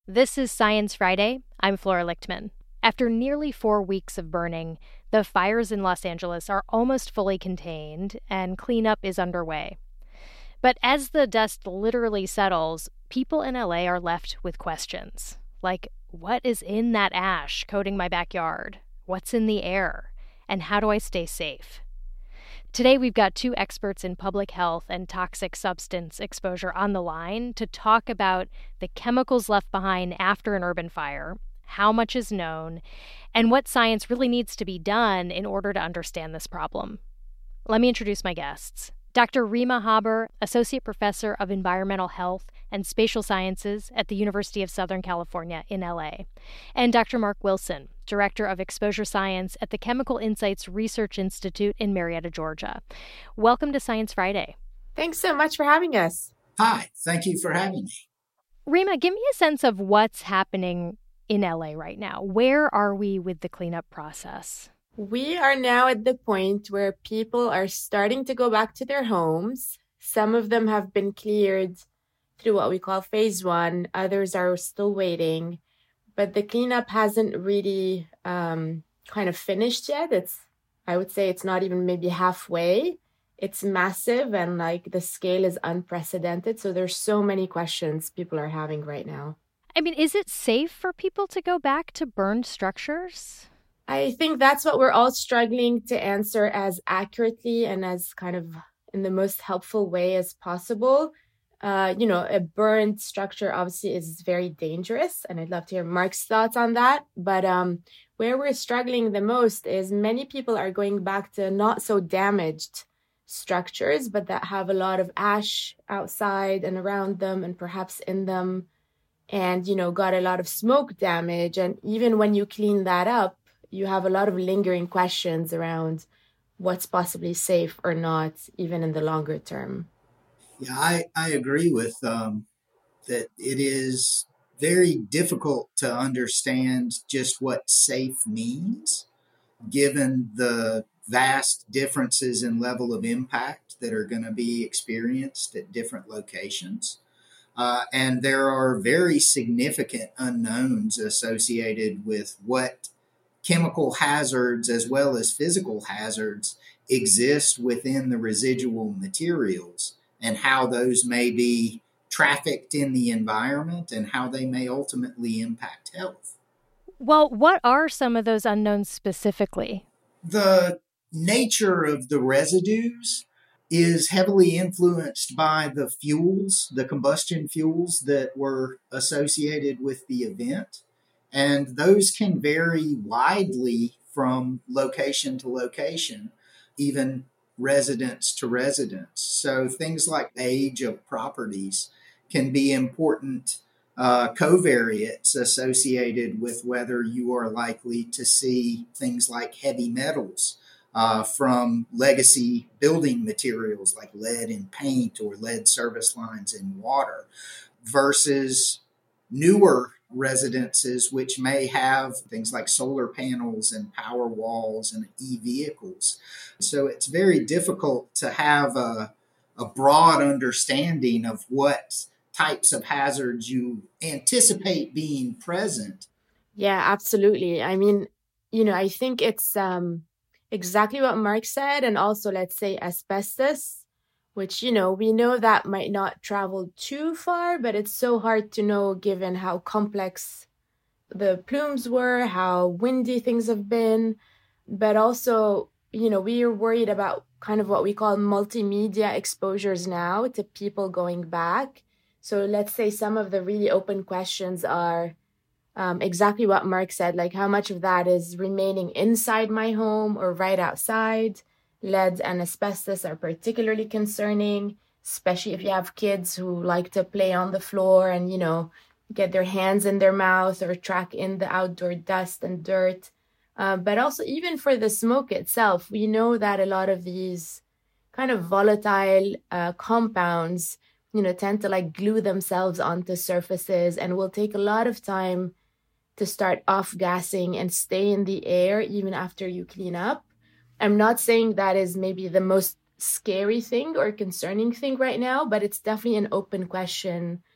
This is Science Friday. I'm Flora Lichtman. After nearly 4 weeks of burning, the fires in Los Angeles are almost fully contained and cleanup is underway. But as the dust literally settles, people in LA are left with questions. Like, what is in that ash coating my backyard? What's in the air? And how do I stay safe? Today, we've got two experts in public health and toxic substance exposure on the line to talk about the chemicals left behind after an urban fire, how much is known, and what science really needs to be done in order to understand this problem. Let me introduce my guests. Dr. Reema Haber, Associate Professor of Environmental Health and Spatial Sciences at the University of Southern California in LA, and Dr. Mark Wilson, Director of Exposure Science at the Chemical Insights Research Institute in Marietta, Georgia. Welcome to Science Friday. Thanks so much for having us. Hi, thank you for having me. Reema, give me a sense of what's happening in LA right now. Where are we with the cleanup process? We are now at the point where people are starting to go back to their homes. Some of them have been cleared through what we call phase one. Others are still waiting. But the cleanup hasn't really kind of finished yet. I would say it's not even maybe halfway. It's massive and the scale is unprecedented. So there's so many questions people are having right now. I mean, is it safe for people to go back to burned structures? I think that's what we're all struggling to answer as accurately and as kind of in the most helpful way as possible. A burned structure obviously is very dangerous, and I'd love to hear Mark's thoughts on that. But where we're struggling the most is many people are going back to not so damaged structures, but that have a lot of ash outside and around them and perhaps in them, and, got a lot of smoke damage. And even when you clean that up, you have a lot of lingering questions around what's possibly safe or not, even in the longer term. Yeah, I agree with that it is very difficult to understand just what safe means, given the vast differences in level of impact that are going to be experienced at different locations. And there are very significant unknowns associated with what chemical hazards as well as physical hazards exist within the residual materials and how those may be trafficked in the environment and how they may ultimately impact health. Well, what are some of those unknowns specifically? The nature of the residues is heavily influenced by the fuels, the combustion fuels that were associated with the event. And those can vary widely from location to location, even residence to residence. So things like age of properties can be important covariates associated with whether you are likely to see things like heavy metals from legacy building materials like lead in paint or lead service lines in water versus newer residences, which may have things like solar panels and power walls and e-vehicles. So it's very difficult to have a broad understanding of what types of hazards you anticipate being present. Yeah, absolutely. I mean, I think it's exactly what Mark said. And also, let's say asbestos, which, we know that might not travel too far, but it's so hard to know given how complex the plumes were, how windy things have been. But also, we are worried about kind of what we call multimedia exposures now to people going back. So let's say some of the really open questions are exactly what Mark said, like how much of that is remaining inside my home or right outside. Lead and asbestos are particularly concerning, especially if you have kids who like to play on the floor and, get their hands in their mouth or track in the outdoor dust and dirt. But also even for the smoke itself, we know that a lot of these kind of volatile compounds, tend to glue themselves onto surfaces and will take a lot of time to start off-gassing and stay in the air even after you clean up. I'm not saying that is maybe the most scary thing or concerning thing right now, but it's definitely an open question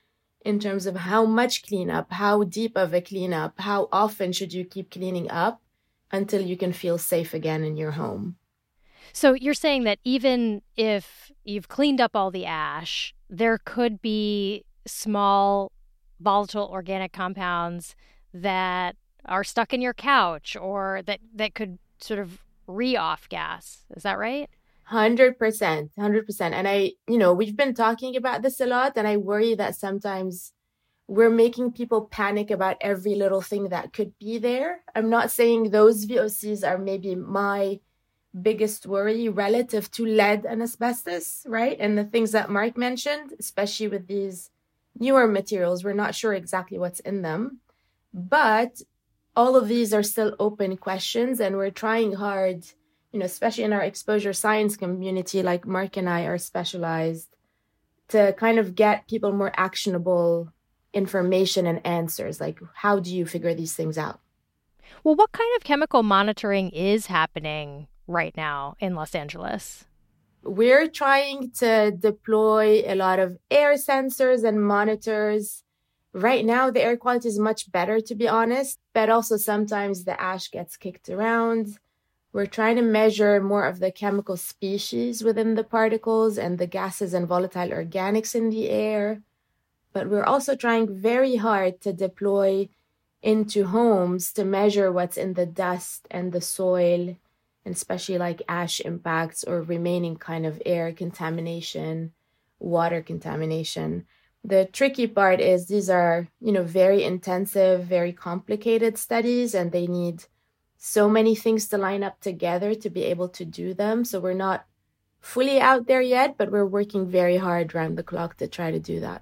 in terms of how much cleanup, how deep of a cleanup, how often should you keep cleaning up until you can feel safe again in your home. So you're saying that even if you've cleaned up all the ash, there could be small volatile organic compounds that are stuck in your couch or that could sort of re-off gas. Is that right? 100%, 100%. And we've been talking about this a lot, and I worry that sometimes we're making people panic about every little thing that could be there. I'm not saying those VOCs are maybe my biggest worry relative to lead and asbestos, right? And the things that Mark mentioned, especially with these newer materials, we're not sure exactly what's in them. But all of these are still open questions, and we're trying hard, especially in our exposure science community, like Mark and I are specialized, to kind of get people more actionable information and answers. Like, how do you figure these things out? Well, what kind of chemical monitoring is happening right now in Los Angeles? We're trying to deploy a lot of air sensors and monitors. Right now, the air quality is much better, to be honest, but also sometimes the ash gets kicked around. We're trying to measure more of the chemical species within the particles and the gases and volatile organics in the air. But we're also trying very hard to deploy into homes to measure what's in the dust and the soil, and especially like ash impacts or remaining kind of air contamination, water contamination. The tricky part is these are, very intensive, very complicated studies, and they need so many things to line up together to be able to do them. So we're not fully out there yet, but we're working very hard around the clock to try to do that.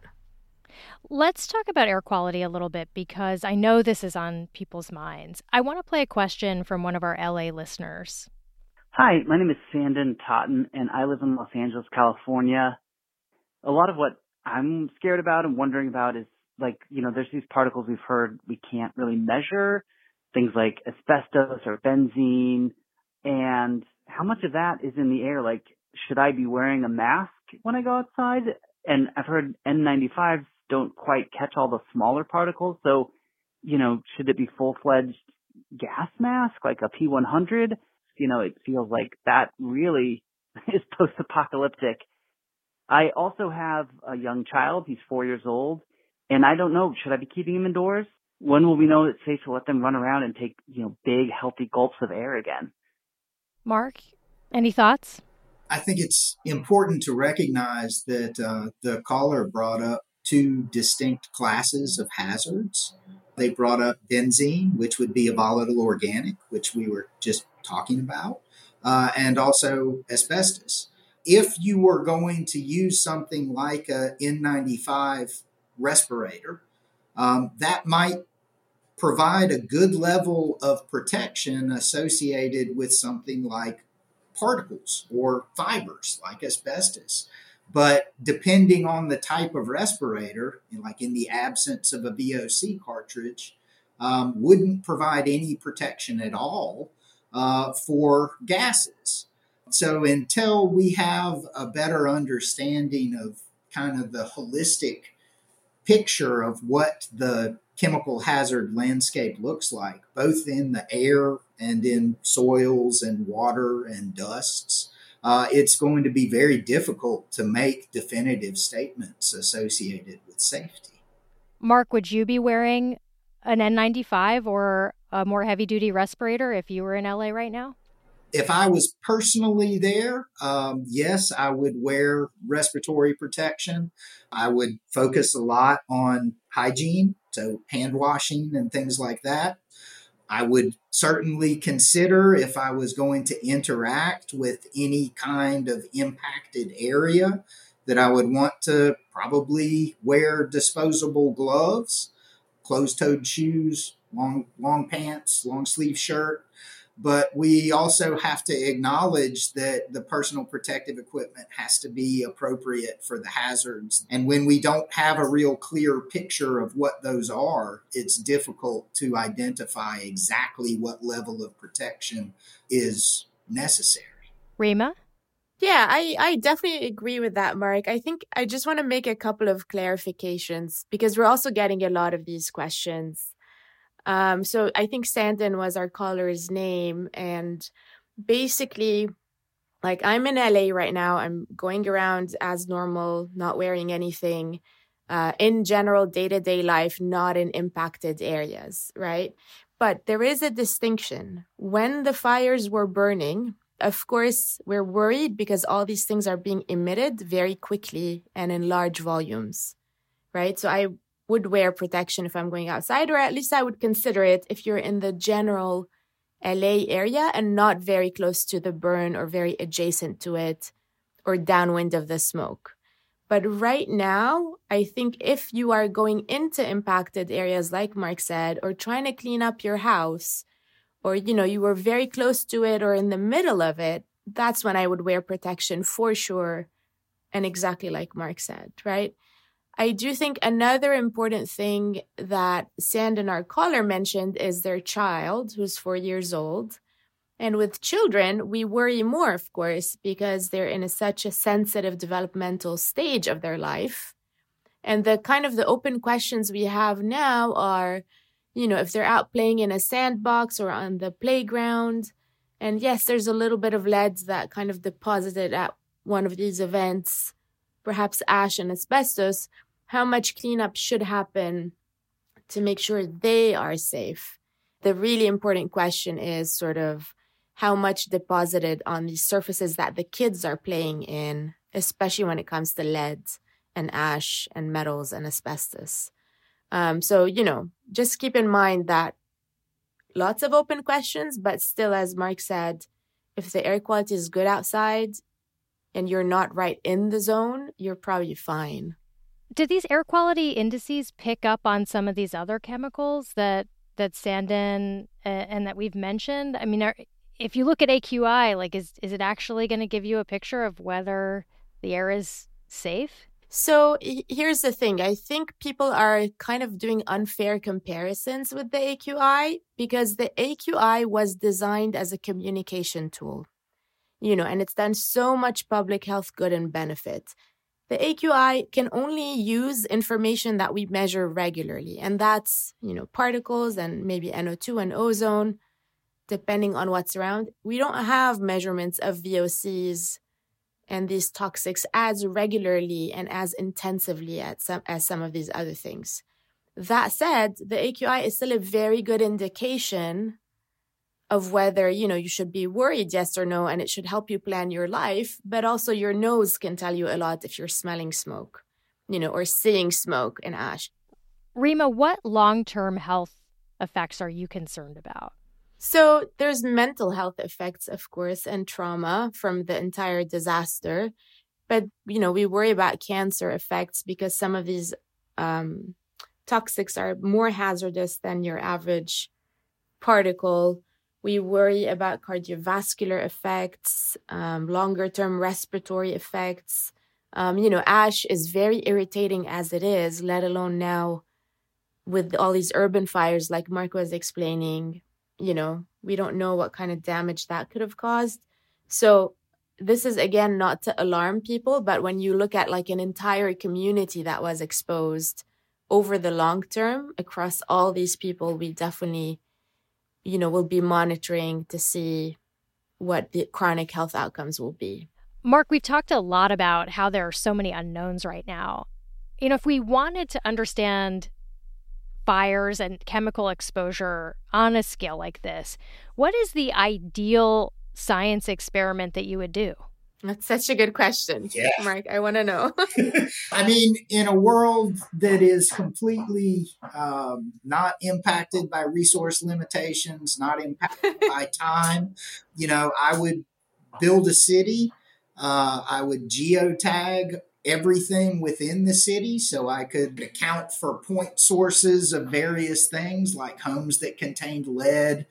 Let's talk about air quality a little bit, because I know this is on people's minds. I want to play a question from one of our LA listeners. Hi, my name is Sandon Totten, and I live in Los Angeles, California. A lot of what I'm scared about and wondering about is, there's these particles we've heard we can't really measure, things like asbestos or benzene, and how much of that is in the air? Like, should I be wearing a mask when I go outside? And I've heard N95s don't quite catch all the smaller particles. So, should it be full-fledged gas mask, like a P100? It feels like that really is post-apocalyptic. I also have a young child. He's 4 years old. And I don't know, should I be keeping him indoors? When will we know it's safe to let them run around and take, big, healthy gulps of air again? Mark, any thoughts? I think it's important to recognize that the caller brought up two distinct classes of hazards. They brought up benzene, which would be a volatile organic, which we were just talking about, and also asbestos. If you were going to use something like a N95 respirator, that might provide a good level of protection associated with something like particles or fibers like asbestos. But depending on the type of respirator, like in the absence of a VOC cartridge, wouldn't provide any protection at all for gases. So until we have a better understanding of kind of the holistic picture of what the chemical hazard landscape looks like, both in the air and in soils and water and dusts, it's going to be very difficult to make definitive statements associated with safety. Mark, would you be wearing an N95 or a more heavy-duty respirator if you were in LA right now? If I was personally there, yes, I would wear respiratory protection. I would focus a lot on hygiene, so hand washing and things like that. I would certainly consider, if I was going to interact with any kind of impacted area, that I would want to probably wear disposable gloves, closed-toed shoes, long pants, long sleeve shirt. But we also have to acknowledge that the personal protective equipment has to be appropriate for the hazards. And when we don't have a real clear picture of what those are, it's difficult to identify exactly what level of protection is necessary. Rima? Yeah, I definitely agree with that, Mark. I think I just want to make a couple of clarifications because we're also getting a lot of these questions. So I think Sandon was our caller's name. And basically, like I'm in LA right now. I'm going around as normal, not wearing anything. In general, day-to-day life, not in impacted areas, right? But there is a distinction. When the fires were burning, of course, we're worried because all these things are being emitted very quickly and in large volumes, right? So I would wear protection if I'm going outside, or at least I would consider it if you're in the general LA area and not very close to the burn or very adjacent to it or downwind of the smoke. But right now, I think if you are going into impacted areas, like Mark said, or trying to clean up your house, or, you were very close to it or in the middle of it, that's when I would wear protection for sure. And exactly like Mark said, right? I do think another important thing that Sandon, our caller, mentioned is their child, who's 4 years old. And with children, we worry more, of course, because they're in such a sensitive developmental stage of their life. And the open questions we have now are, if they're out playing in a sandbox or on the playground. And yes, there's a little bit of lead that kind of deposited at one of these events, perhaps ash and asbestos. How much cleanup should happen to make sure they are safe? The really important question is sort of how much deposited on these surfaces that the kids are playing in, especially when it comes to lead and ash and metals and asbestos. So, just keep in mind that lots of open questions, but still, as Mark said, if the air quality is good outside and you're not right in the zone, you're probably fine. Do these air quality indices pick up on some of these other chemicals that Sandon and that we've mentioned? I mean, if you look at AQI, like, is it actually going to give you a picture of whether the air is safe? So here's the thing. I think people are kind of doing unfair comparisons with the AQI because the AQI was designed as a communication tool, and it's done so much public health good and benefit. The AQI can only use information that we measure regularly, and that's, particles and maybe NO2 and ozone, depending on what's around. We don't have measurements of VOCs and these toxics as regularly and as intensively as some of these other things. That said, the AQI is still a very good indication of whether, you should be worried, yes or no, and it should help you plan your life. But also your nose can tell you a lot if you're smelling smoke, or seeing smoke and ash. Rima, what long-term health effects are you concerned about? So there's mental health effects, of course, and trauma from the entire disaster. But, we worry about cancer effects because some of these toxics are more hazardous than your average particle. We worry about cardiovascular effects, longer-term respiratory effects. Ash is very irritating as it is, let alone now with all these urban fires like Mark was explaining. We don't know what kind of damage that could have caused. So this is, again, not to alarm people, but when you look at like an entire community that was exposed over the long term across all these people, we definitely, will be monitoring to see what the chronic health outcomes will be. Mark, we've talked a lot about how there are so many unknowns right now. If we wanted to understand fires and chemical exposure on a scale like this, what is the ideal science experiment that you would do? That's such a good question, Yeah. Mark. I want to know. I mean, in a world that is completely not impacted by resource limitations, not impacted by time, I would build a city. I would geotag everything within the city so I could account for point sources of various things like homes that contained lead,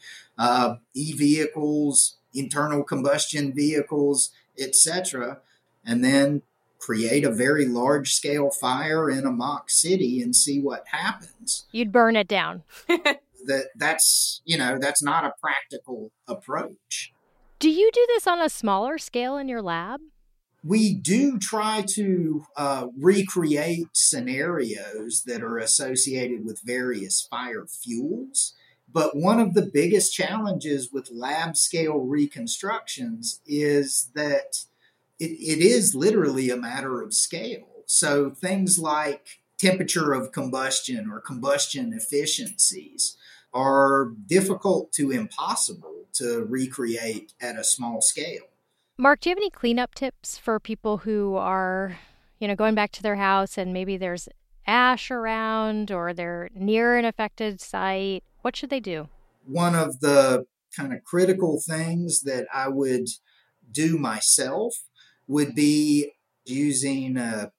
e-vehicles, internal combustion vehicles, etc., and then create a very large scale fire in a mock city and see what happens. You'd burn it down. That's not a practical approach. Do you do this on a smaller scale in your lab? We do try to recreate scenarios that are associated with various fire fuels. But one of the biggest challenges with lab scale reconstructions is that it is literally a matter of scale. So things like temperature of combustion or combustion efficiencies are difficult to impossible to recreate at a small scale. Mark, do you have any cleanup tips for people who are, going back to their house and maybe there's ash around or they're near an affected site? What should they do? One of the kind of critical things that I would do myself would be using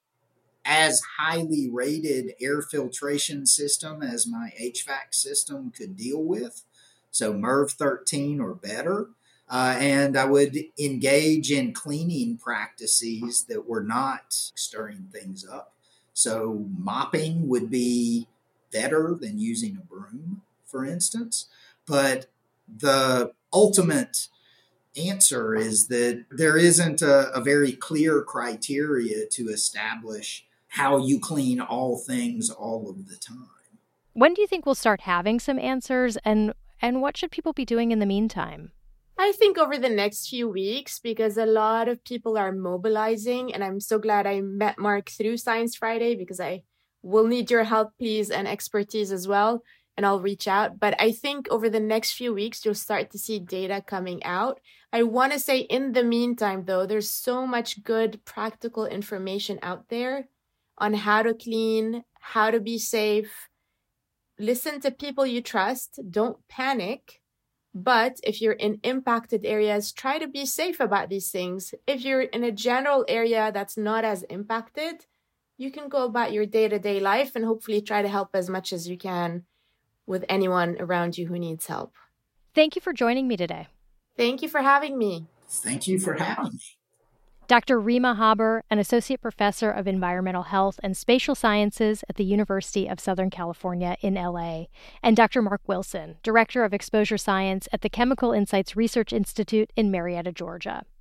as highly rated air filtration system as my HVAC system could deal with. So MERV 13 or better. And I would engage in cleaning practices that were not stirring things up. So mopping would be better than using a broom, for instance. But the ultimate answer is that there isn't a very clear criteria to establish how you clean all things all of the time. When do you think we'll start having some answers, and what should people be doing in the meantime? I think over the next few weeks, because a lot of people are mobilizing, and I'm so glad I met Mark through Science Friday, because I will need your help, please, and expertise as well, and I'll reach out. But I think over the next few weeks, you'll start to see data coming out. I want to say in the meantime, though, there's so much good practical information out there on how to clean, how to be safe. Listen to people you trust. Don't panic. But if you're in impacted areas, try to be safe about these things. If you're in a general area that's not as impacted, you can go about your day-to-day life and hopefully try to help as much as you can with anyone around you who needs help. Thank you for joining me today. Thank you for having me. Thank you for having me. Dr. Rima Haber, an associate professor of environmental health and spatial sciences at the University of Southern California in LA, and Dr. Mark Wilson, director of exposure science at the Chemical Insights Research Institute in Marietta, Georgia.